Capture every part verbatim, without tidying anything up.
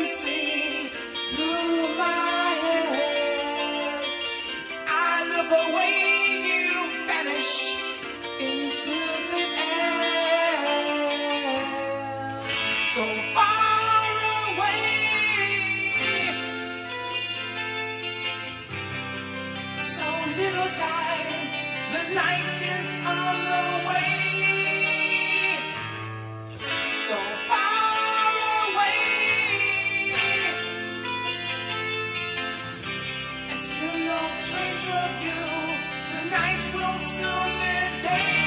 racing through my head. I look away, you vanish into the air. So far away, so little time, the night is on the way. So far away, and still no trace of you. The night will soon be day.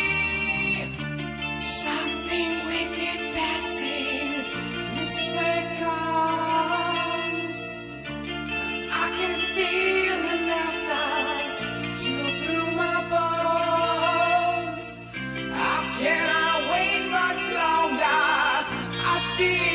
Something wicked passing this way comes. I can feel your laughter chill through my bones. I cannot wait much longer. I feel